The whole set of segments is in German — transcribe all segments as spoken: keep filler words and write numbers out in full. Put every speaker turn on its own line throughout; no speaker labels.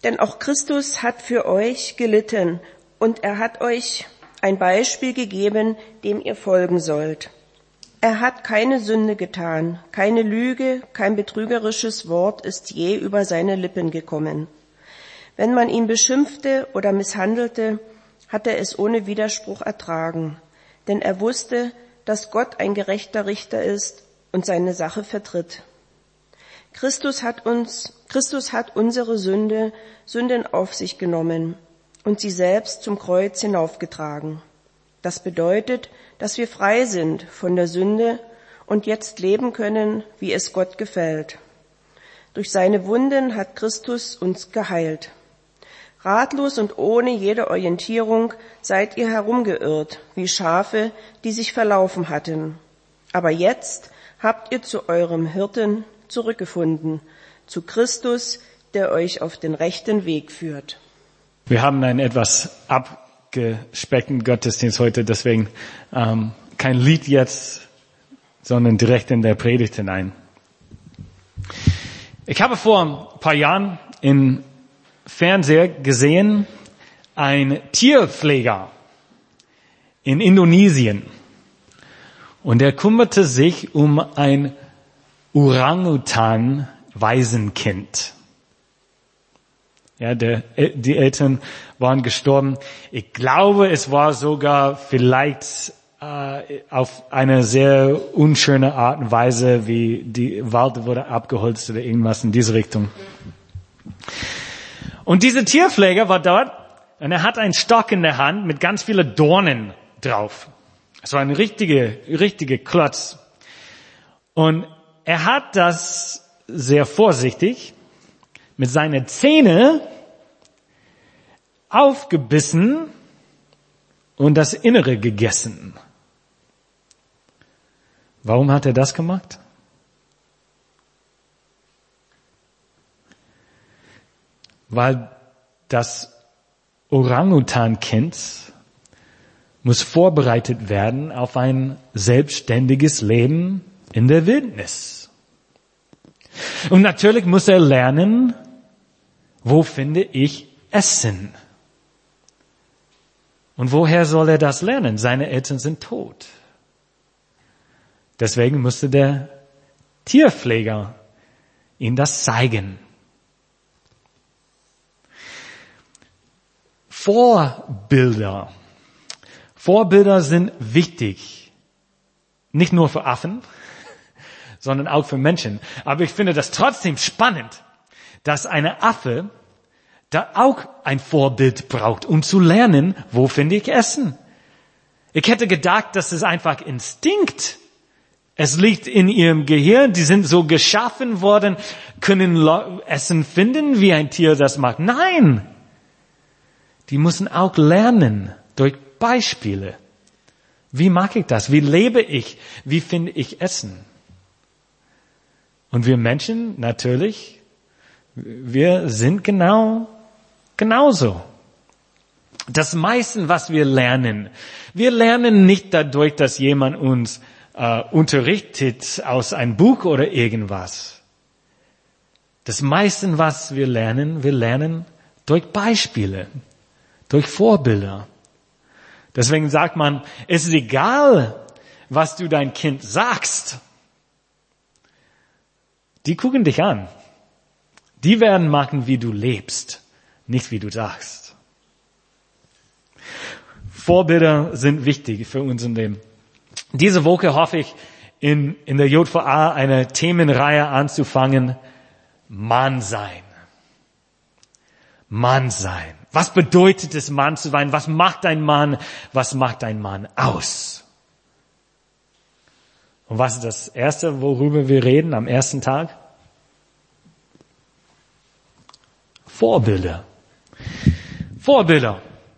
Denn auch Christus hat für euch gelitten und er hat euch ein Beispiel gegeben, dem ihr folgen sollt. Er hat keine Sünde getan, keine Lüge, kein betrügerisches Wort ist je über seine Lippen gekommen. Wenn man ihn beschimpfte oder misshandelte, hat er es ohne Widerspruch ertragen, denn er wusste, dass Gott ein gerechter Richter ist und seine Sache vertritt. Christus hat uns, Christus hat unsere Sünde, Sünden auf sich genommen und sie selbst zum Kreuz hinaufgetragen. Das bedeutet, dass wir frei sind von der Sünde und jetzt leben können, wie es Gott gefällt. Durch seine Wunden hat Christus uns geheilt. Ratlos und ohne jede Orientierung seid ihr herumgeirrt, wie Schafe, die sich verlaufen hatten. Aber jetzt habt ihr zu eurem Hirten zurückgefunden, zu Christus, der euch auf den rechten Weg führt.
Wir haben einen etwas abgespeckten Gottesdienst heute, deswegen ähm, kein Lied jetzt, sondern direkt in der Predigt hinein. Ich habe vor ein paar Jahren im Fernseher gesehen, ein Tierpfleger in Indonesien. Und er kümmerte sich um ein Orang-Utan-Waisenkind. Ja, der, die Eltern waren gestorben. Ich glaube, es war sogar vielleicht äh, auf eine sehr unschöne Art und Weise, wie die Wald wurde abgeholzt oder irgendwas in diese Richtung. Und dieser Tierpfleger war dort und er hat einen Stock in der Hand mit ganz vielen Dornen drauf. Es war ein richtiger, richtiger Klotz. Und er hat das sehr vorsichtig mit seinen Zähnen aufgebissen und das Innere gegessen. Warum hat er das gemacht? Weil das Orang-Utan-Kind muss vorbereitet werden auf ein selbstständiges Leben in der Wildnis. Und natürlich muss er lernen, wo finde ich Essen? Und woher soll er das lernen? Seine Eltern sind tot. Deswegen musste der Tierpfleger ihm das zeigen. Vorbilder. Vorbilder sind wichtig. Nicht nur für Affen, sondern auch für Menschen. Aber ich finde das trotzdem spannend, dass eine Affe da auch ein Vorbild braucht, um zu lernen, wo finde ich Essen. Ich hätte gedacht, das ist einfach Instinkt. Es liegt in ihrem Gehirn, die sind so geschaffen worden, können Essen finden, wie ein Tier das macht. Nein! Die müssen auch lernen, durch Beispiele. Wie mag ich das? Wie lebe ich? Wie finde ich Essen? Und wir Menschen, natürlich, wir sind genau, genauso. Das meiste, was wir lernen, wir lernen nicht dadurch, dass jemand uns äh, unterrichtet aus einem Buch oder irgendwas. Das meiste, was wir lernen, wir lernen durch Beispiele, durch Vorbilder. Deswegen sagt man, es ist egal, was du dein Kind sagst. Die gucken dich an. Die werden machen, wie du lebst, nicht wie du sagst. Vorbilder sind wichtig für unser Leben. Diese Woche hoffe ich, in, in der J V A eine Themenreihe anzufangen. Mann sein. Mann sein. Was bedeutet es, Mann zu sein? Was macht ein Mann? Was macht ein Mann aus? Und was ist das Erste, worüber wir reden am ersten Tag? Vorbilder. Vorbilder.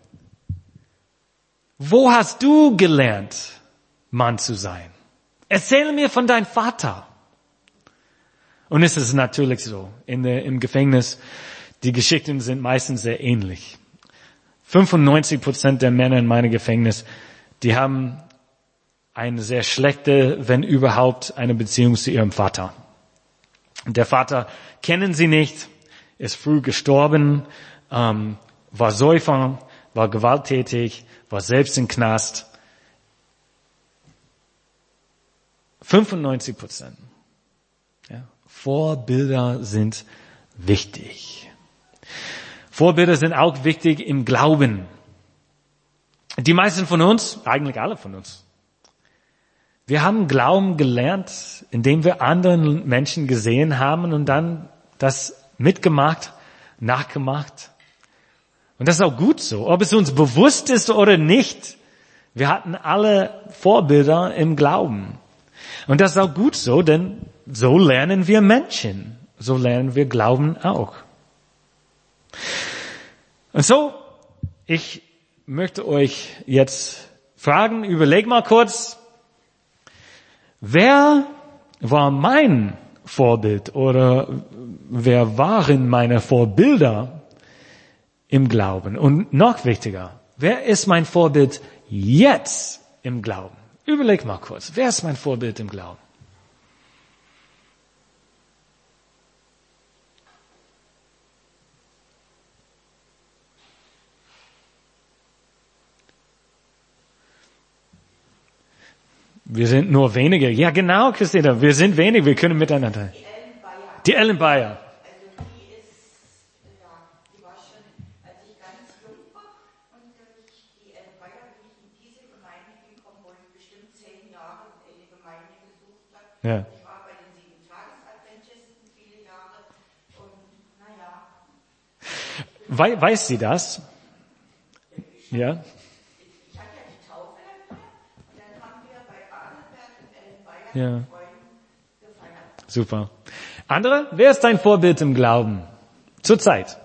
Wo hast du gelernt, Mann zu sein? Erzähle mir von deinem Vater. Und es ist natürlich so, in der, im Gefängnis, die Geschichten sind meistens sehr ähnlich. fünfundneunzig Prozent der Männer in meinem Gefängnis, die haben eine sehr schlechte, wenn überhaupt, eine Beziehung zu ihrem Vater. Und der Vater kennen sie nicht, ist früh gestorben, ähm, war Säufer, war gewalttätig, war selbst im Knast. fünfundneunzig Prozent. Ja, Vorbilder sind wichtig. Vorbilder sind auch wichtig im Glauben. Die meisten von uns, eigentlich alle von uns, wir haben Glauben gelernt, indem wir anderen Menschen gesehen haben und dann das mitgemacht, nachgemacht. Und das ist auch gut so, ob es uns bewusst ist oder nicht. Wir hatten alle Vorbilder im Glauben. Und das ist auch gut so, denn so lernen wir Menschen. So lernen wir Glauben auch. Und so, ich möchte euch jetzt fragen, überleg mal kurz, wer war mein Vorbild oder wer waren meine Vorbilder im Glauben? Und noch wichtiger, wer ist mein Vorbild jetzt im Glauben? Überleg mal kurz, wer ist mein Vorbild im Glauben? Wir sind nur wenige. Ja, genau, Christina, wir sind wenige, wir können miteinander.
Die Ellen Bayer.
Die Ellen Bayer.
Also die ist, ja, die war schon, als ich ganz jung war und ich, die Ellen Bayer, wie ich in diese Gemeinde gekommen, wo ich bestimmt zehn Jahre eine Gemeinde besucht habe.
Ja.
Ich war bei den Sieben-Tages-Adventisten viele Jahre und, naja.
We- weiß sie das? Ja. Ja. Super. Andere? Wer ist dein Vorbild im Glauben? Zurzeit.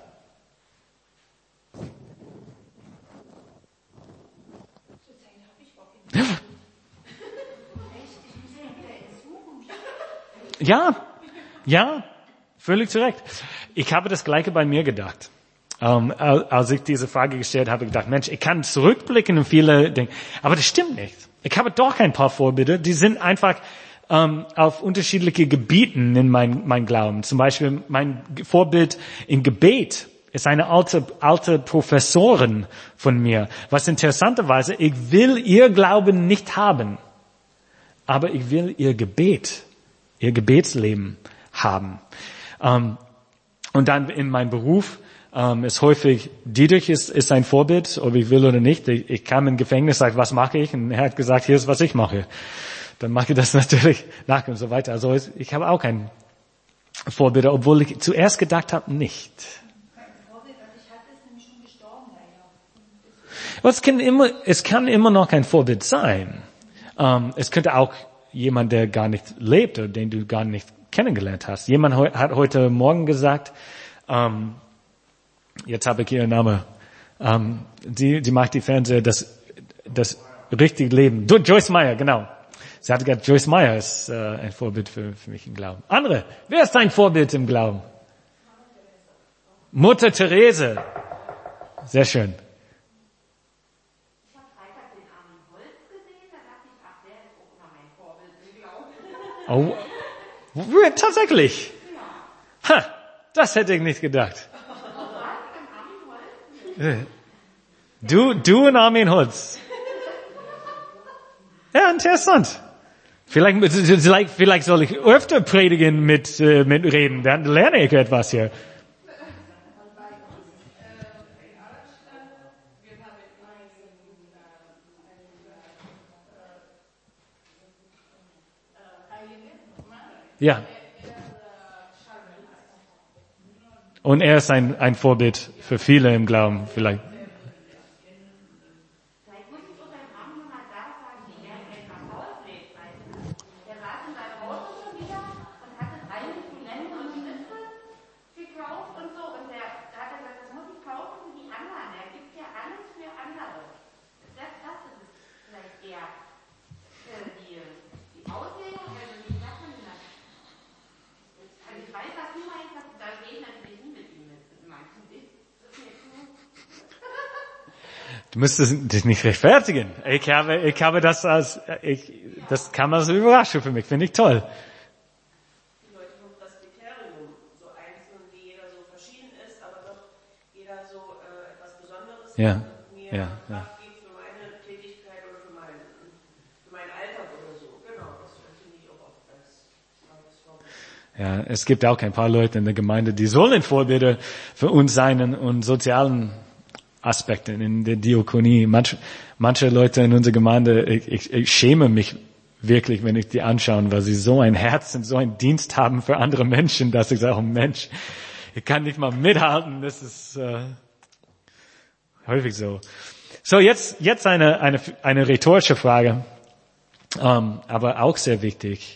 Ja, ja, völlig zu Recht. Ich habe das Gleiche bei mir gedacht. Um, als ich diese Frage gestellt habe, gedacht, Mensch, ich kann zurückblicken und viele denken, aber das stimmt nicht. Ich habe doch ein paar Vorbilder, die sind einfach um, auf unterschiedliche Gebieten in mein, mein Glauben. Zum Beispiel mein Vorbild im Gebet ist eine alte, alte Professorin von mir. Was interessanterweise, ich will ihr Glauben nicht haben, aber ich will ihr Gebet, ihr Gebetsleben haben. Um, und dann in meinem Beruf Ähm, ist häufig, Dietrich ist, ist ein Vorbild, ob ich will oder nicht. Ich, ich kam im Gefängnis, sage, was mache ich? Und er hat gesagt, hier ist, was ich mache. Dann mache ich das natürlich nach und so weiter. Also ich habe auch kein Vorbild, obwohl ich zuerst gedacht habe, nicht.
Mein Vorbild, was ich hatte, ist nämlich schon gestorben, leider.
Aber es kann immer, es kann immer noch kein Vorbild sein. Ähm, es könnte auch jemand, der gar nicht lebt oder den du gar nicht kennengelernt hast. Jemand he- hat heute Morgen gesagt, ähm, jetzt habe ich ihren Namen. Ähm, die, die macht die Fernseher, das, das richtige Leben. Du, Joyce Meyer, genau. Sie hat gesagt, Joyce Meyer ist äh, ein Vorbild für, für mich im Glauben. Andere, wer ist dein Vorbild im Glauben? Mutter Therese. Sehr schön.
Ich habe Freitag den Armin Holz gesehen, da dachte ich, ach, der ist auch immer mein Vorbild im Glauben.
Oh, tatsächlich. Ha, das hätte ich nicht gedacht. Du, du und Armin Holz. Ja, interessant. Vielleicht, vielleicht, vielleicht soll ich öfter predigen mit, äh, mit Reden, dann lerne ich etwas hier. Ja. Und er ist ein, ein Vorbild für viele im Glauben, vielleicht.
Vielleicht muss ich so seinen Namen nochmal da sagen, wie er in etwas Haus lebt, weißt du? Der saß in seinem Auto schon wieder und hatte drei Dokumente und Schlüssel gekauft und so. Und der, da hat er gesagt, das muss ich kaufen für die anderen. Er gibt ja alles für andere. Das, das ist es vielleicht eher äh, die, die Auslegung, also wie sagt man das? Also ich weiß, was du meinst, dass da geht natürlich nie mit ihm mit manchen Dingen. Das ist mir zu.
Du müsstest dich nicht rechtfertigen. Ich habe, ich habe das als, ich, das kam als Überraschung für mich. Finde ich toll.
Die Leute vom Presbyterium, so einzeln, die jeder so verschieden
ja so äh, etwas Besonderes
Ja,
mir
ja, ja.
Kraft gibt für meine Tätigkeit oder für meinen, für meinen Alltag oder so. Genau, das finde ich auch oft als, als Vorbild.
Ja, es gibt auch ein paar Leute in der Gemeinde, die sollen Vorbilder für uns sein in, in sozialen Aspekten, in der Diakonie. Manche, manche Leute in unserer Gemeinde, ich, ich, ich schäme mich wirklich, wenn ich die anschaue, weil sie so ein Herz und so einen Dienst haben für andere Menschen, dass ich sage, oh Mensch, ich kann nicht mal mithalten. Das ist äh, häufig so. So, jetzt jetzt eine eine eine rhetorische Frage, ähm, aber auch sehr wichtig.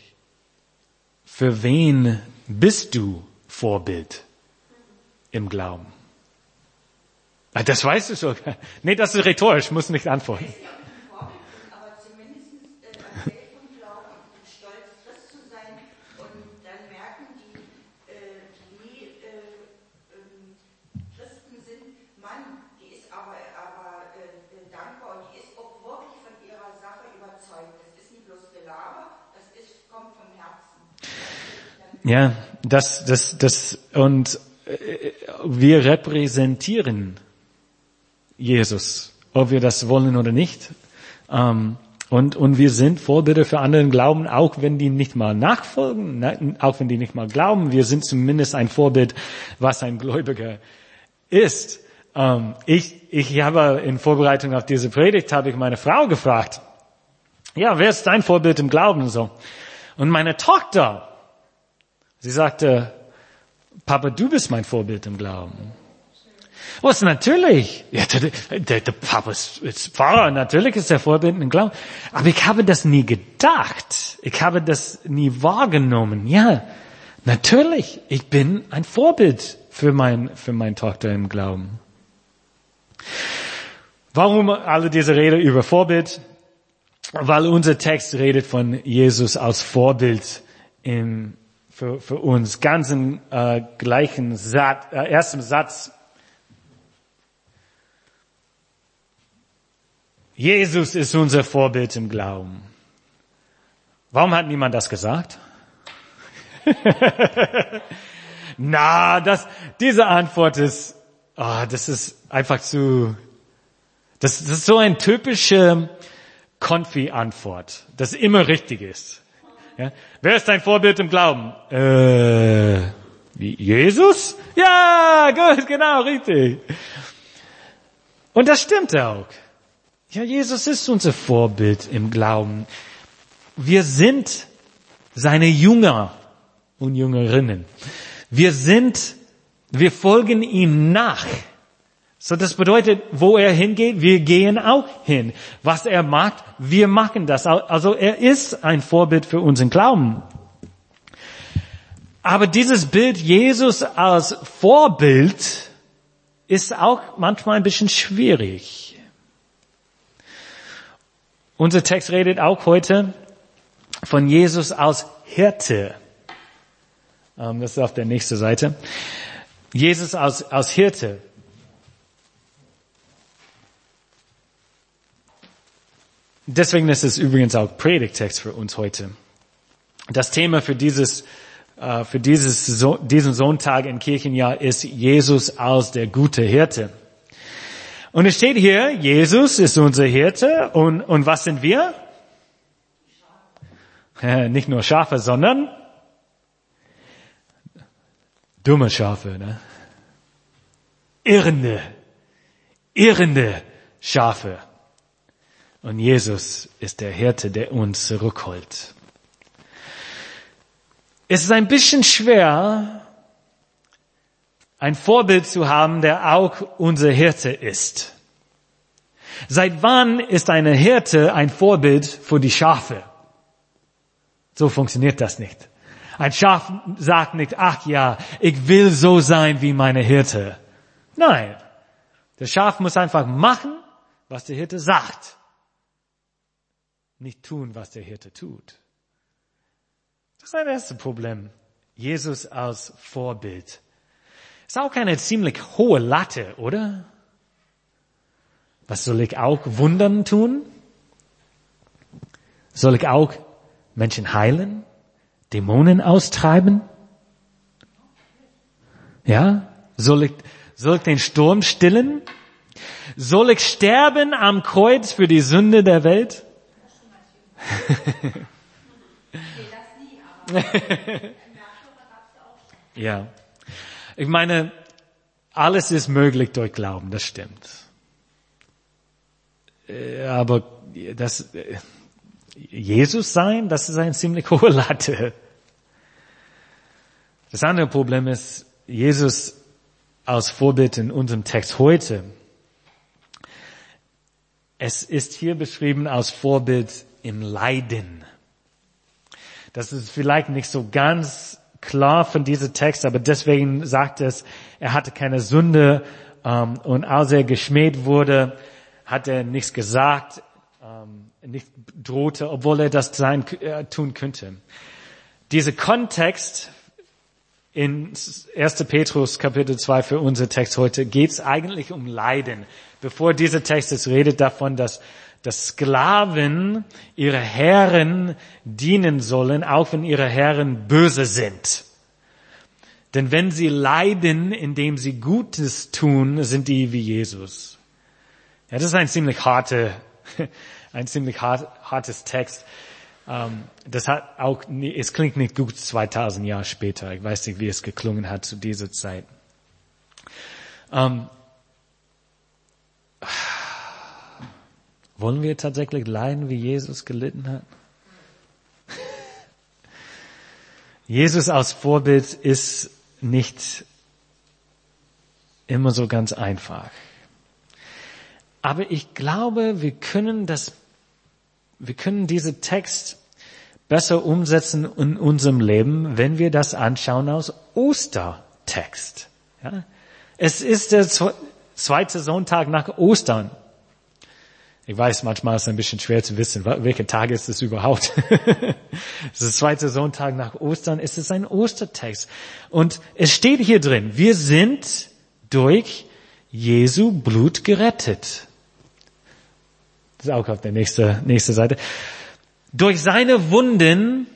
Für wen bist du Vorbild im Glauben? Ah, das weißt du sogar. Nee, das ist rhetorisch, muss nicht antworten.
Aber zumindest äh, erzählt vom Glauben und stolz, Christ zu sein. Und dann merken die, äh, die äh, ähm, Christen sind, Mann, die ist aber, aber äh, dankbar und die ist auch wirklich von ihrer Sache überzeugt. Das ist nicht bloß Gelaber, das ist, kommt vom Herzen.
Ja, das, das, das, und äh, wir repräsentieren Jesus, ob wir das wollen oder nicht. Ähm, und, und wir sind Vorbilder für anderen Glauben, auch wenn die nicht mal nachfolgen, ne, auch wenn die nicht mal glauben. Wir sind zumindest ein Vorbild, was ein Gläubiger ist. Ähm, ich, ich habe in Vorbereitung auf diese Predigt, habe ich meine Frau gefragt, ja, wer ist dein Vorbild im Glauben und so? Und meine Tochter, sie sagte, Papa, du bist mein Vorbild im Glauben. Was natürlich, ja, der, der, der Papa ist, ist Pfarrer, natürlich ist er Vorbild im Glauben. Aber ich habe das nie gedacht. Ich habe das nie wahrgenommen. Ja, natürlich, ich bin ein Vorbild für mein, für meine Tochter im Glauben. Warum alle diese Rede über Vorbild? Weil unser Text redet von Jesus als Vorbild im Für, für uns, ganz im äh, gleichen Satz, äh, ersten Satz. Jesus ist unser Vorbild im Glauben. Warum hat niemand das gesagt? Na, das, diese Antwort ist, oh, das ist einfach zu, das, das ist so eine typische Konfi-Antwort, das immer richtig ist. Ja. Wer ist dein Vorbild im Glauben? Äh, wie, Jesus? Ja, gut, genau, richtig. Und das stimmt auch. Ja, Jesus ist unser Vorbild im Glauben. Wir sind seine Jünger und Jüngerinnen. Wir sind, wir folgen ihm nach. So, das bedeutet, wo er hingeht, wir gehen auch hin. Was er macht, wir machen das. Also er ist ein Vorbild für unseren Glauben. Aber dieses Bild Jesus als Vorbild ist auch manchmal ein bisschen schwierig. Unser Text redet auch heute von Jesus als Hirte. Das ist auf der nächsten Seite. Jesus als, als Hirte. Deswegen ist es übrigens auch Predigtext für uns heute. Das Thema für dieses, äh, für dieses, so, diesen Sonntag im Kirchenjahr ist Jesus als der gute Hirte. Und es steht hier, Jesus ist unser Hirte und, und was sind wir? Äh, nicht nur Schafe, sondern dumme Schafe, ne? Irrende, irrende Schafe. Und Jesus ist der Hirte, der uns zurückholt. Es ist ein bisschen schwer, ein Vorbild zu haben, der auch unser Hirte ist. Seit wann ist eine Hirte ein Vorbild für die Schafe? So funktioniert das nicht. Ein Schaf sagt nicht, ach ja, ich will so sein wie meine Hirte. Nein, der Schaf muss einfach machen, was der Hirte sagt. Nicht tun, was der Hirte tut. Das ist ein erstes Problem. Jesus als Vorbild. Ist auch eine ziemlich hohe Latte, oder? Was soll ich auch Wundern tun? Soll ich auch Menschen heilen? Dämonen austreiben? Ja? Soll ich, Soll ich den Sturm stillen? Soll ich sterben am Kreuz für die Sünde der Welt? Ja. Ich meine, alles ist möglich durch Glauben, das stimmt. Aber das, Jesus sein, das ist eine ziemlich hohe Latte. Das andere Problem ist, Jesus als Vorbild in unserem Text heute. Es ist hier beschrieben als Vorbild im Leiden. Das ist vielleicht nicht so ganz klar von diesem Text, aber deswegen sagt es, er hatte keine Sünde, ähm, und als er geschmäht wurde, hat er nichts gesagt, ähm, nicht drohte, obwohl er das sein, äh, tun könnte. Dieser Kontext in erster Petrus Kapitel zwei für unser Text heute geht es eigentlich um Leiden. Bevor dieser Text es redet davon, dass, dass Sklaven ihre Herren dienen sollen, auch wenn ihre Herren böse sind. Denn wenn sie leiden, indem sie Gutes tun, sind die wie Jesus. Ja, das ist ein ziemlich harte, ein ziemlich hart, hartes Text. Um, das hat auch, es klingt nicht gut zweitausend Jahre später. Ich weiß nicht, wie es geklungen hat zu dieser Zeit. Um, wollen wir tatsächlich leiden, wie Jesus gelitten hat? Jesus als Vorbild ist nicht immer so ganz einfach. Aber ich glaube, wir können das Wir können diesen Text besser umsetzen in unserem Leben, wenn wir das anschauen aus Ostertext. Ja? Es ist der zweite Sonntag nach Ostern. Ich weiß, manchmal ist es ein bisschen schwer zu wissen, welcher Tag ist es überhaupt. Es ist der zweite Sonntag nach Ostern. Es ist ein Ostertext. Und es steht hier drin, wir sind durch Jesu Blut gerettet. Das ist auch auf der nächsten nächste Seite. Durch seine Wunden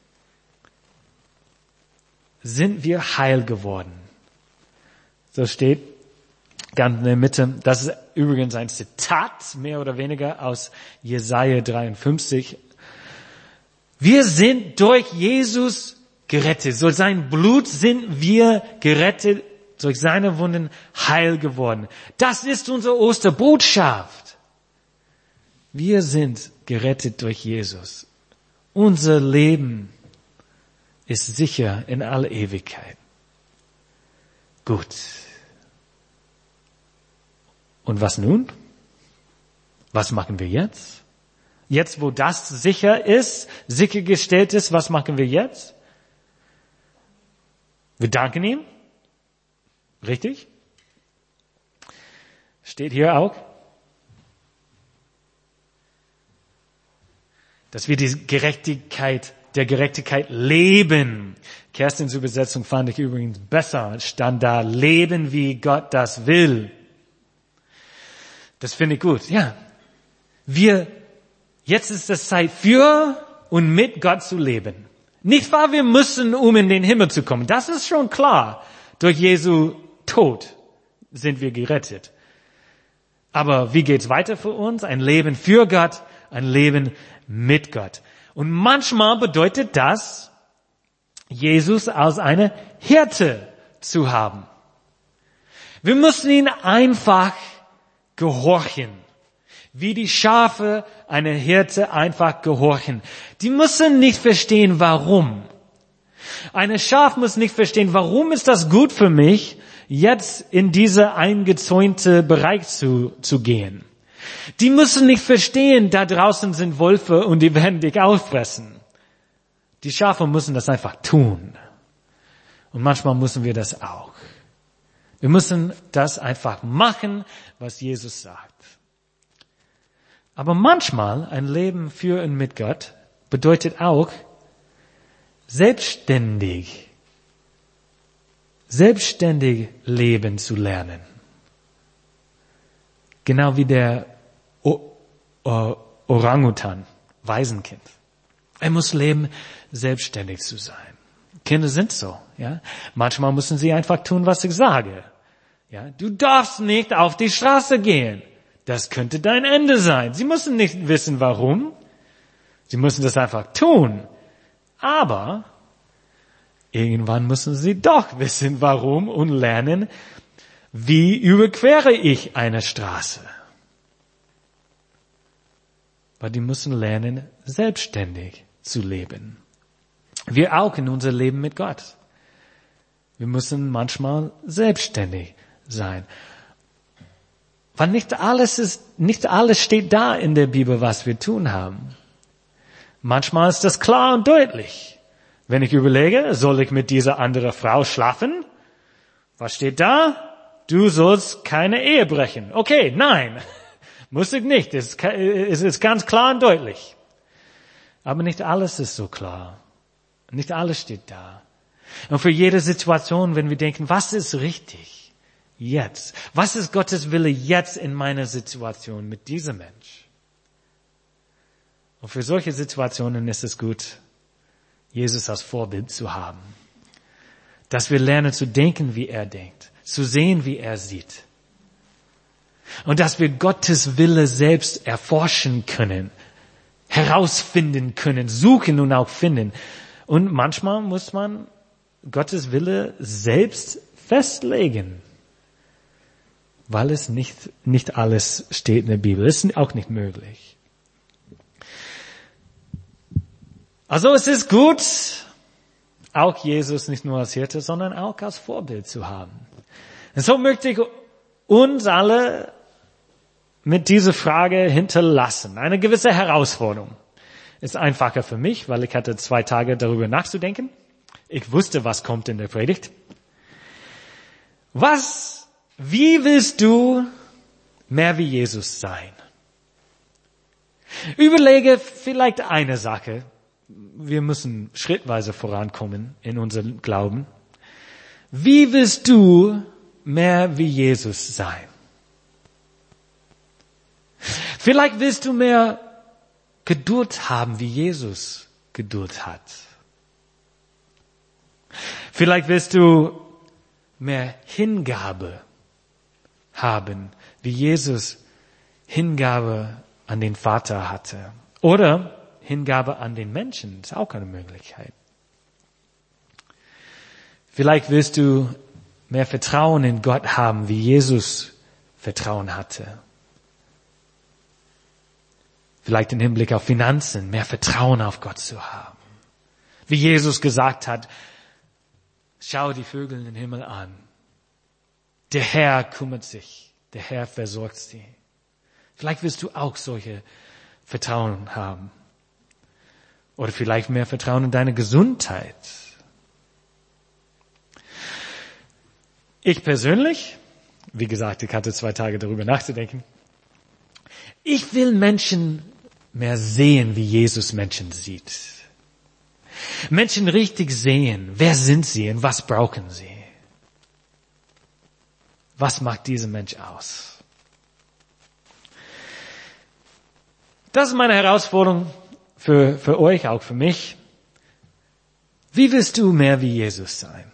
sind wir heil geworden. So steht ganz in der Mitte. Das ist übrigens ein Zitat, mehr oder weniger, aus Jesaja dreiundfünfzig. Wir sind durch Jesus gerettet. Durch sein Blut sind wir gerettet. Durch seine Wunden heil geworden. Das ist unsere Osterbotschaft. Wir sind gerettet durch Jesus. Unser Leben ist sicher in alle Ewigkeit. Gut. Und was nun? Was machen wir jetzt? Jetzt, wo das sicher ist, sichergestellt ist, was machen wir jetzt? Wir danken ihm. Richtig? Steht hier auch. Dass wir die Gerechtigkeit, der Gerechtigkeit leben. Kerstins Übersetzung fand ich übrigens besser. Stand da, leben wie Gott das will. Das finde ich gut. Ja. Wir, jetzt ist es Zeit für und mit Gott zu leben. Nicht wahr, wir müssen, um in den Himmel zu kommen. Das ist schon klar. Durch Jesu Tod sind wir gerettet. Aber wie geht's weiter für uns? Ein Leben für Gott, ein Leben mit Gott. Und manchmal bedeutet das, Jesus als eine Hirte zu haben. Wir müssen ihn einfach gehorchen. Wie die Schafe einer Hirte einfach gehorchen. Die müssen nicht verstehen, warum. Eine Schaf muss nicht verstehen, warum ist das gut für mich, jetzt in diese eingezäunte Bereich zu, zu gehen. Die müssen nicht verstehen, da draußen sind Wölfe und die werden dich auffressen. Die Schafe müssen das einfach tun. Und manchmal müssen wir das auch. Wir müssen das einfach machen, was Jesus sagt. Aber manchmal ein Leben für und mit Gott bedeutet auch, selbstständig, selbstständig leben zu lernen. Genau wie der o- o- Orangutan, Waisenkind. Er muss lernen, selbstständig zu sein. Kinder sind so, ja. Manchmal müssen sie einfach tun, was ich sage. Ja, du darfst nicht auf die Straße gehen. Das könnte dein Ende sein. Sie müssen nicht wissen, warum. Sie müssen das einfach tun. Aber irgendwann müssen sie doch wissen, warum und lernen, wie überquere ich eine Straße. Weil die müssen lernen, selbstständig zu leben. Wir auch in unser Leben mit Gott. Wir müssen manchmal selbstständig sein. Weil nicht alles ist, nicht alles steht da in der Bibel, was wir tun haben. Manchmal ist das klar und deutlich. Wenn ich überlege, soll ich mit dieser anderen Frau schlafen? Was steht da? Du sollst keine Ehe brechen. Okay, nein. Muss ich nicht. Es ist ganz klar und deutlich. Aber nicht alles ist so klar. Nicht alles steht da. Und für jede Situation, wenn wir denken, was ist richtig jetzt? Was ist Gottes Wille jetzt in meiner Situation mit diesem Mensch? Und für solche Situationen ist es gut, Jesus als Vorbild zu haben. Dass wir lernen zu denken, wie er denkt, zu sehen, wie er sieht. Und dass wir Gottes Wille selbst erforschen können, herausfinden können, suchen und auch finden. Und manchmal muss man Gottes Wille selbst festlegen, weil es nicht, nicht alles steht in der Bibel. Das ist auch nicht möglich. Also es ist gut, auch Jesus nicht nur als Hirte, sondern auch als Vorbild zu haben. Und so möchte ich uns alle mit dieser Frage hinterlassen. Eine gewisse Herausforderung. Ist einfacher für mich, weil ich hatte zwei Tage darüber nachzudenken. Ich wusste, was kommt in der Predigt. Was, wie willst du mehr wie Jesus sein? Überlege vielleicht eine Sache. Wir müssen schrittweise vorankommen in unserem Glauben. Wie willst du mehr wie Jesus sein? Vielleicht willst du mehr Geduld haben, wie Jesus Geduld hat. Vielleicht willst du mehr Hingabe haben, wie Jesus Hingabe an den Vater hatte. Oder Hingabe an den Menschen, ist auch eine Möglichkeit. Vielleicht willst du mehr Vertrauen in Gott haben, wie Jesus Vertrauen hatte. Vielleicht im Hinblick auf Finanzen, mehr Vertrauen auf Gott zu haben. Wie Jesus gesagt hat, schau die Vögel in den Himmel an. Der Herr kümmert sich, der Herr versorgt sie. Vielleicht willst du auch solche Vertrauen haben. Oder vielleicht mehr Vertrauen in deine Gesundheit. Ich persönlich, wie gesagt, ich hatte zwei Tage darüber nachzudenken. Ich will Menschen mehr sehen, wie Jesus Menschen sieht. Menschen richtig sehen. Wer sind sie und was brauchen sie? Was macht dieser Mensch aus? Das ist meine Herausforderung für, für euch, auch für mich. Wie willst du mehr wie Jesus sein?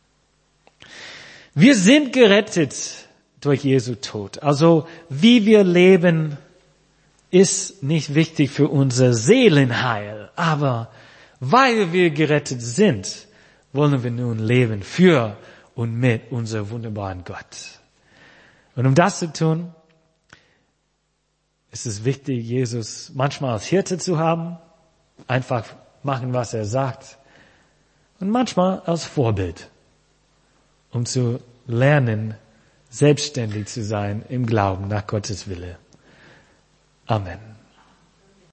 Wir sind gerettet durch Jesu Tod. Also wie wir leben, ist nicht wichtig für unser Seelenheil. Aber weil wir gerettet sind, wollen wir nun leben für und mit unserem wunderbaren Gott. Und um das zu tun, ist es wichtig, Jesus manchmal als Hirte zu haben, einfach machen, was er sagt, und manchmal als Vorbild, um zu lernen, selbstständig zu sein im Glauben nach Gottes Wille. Amen.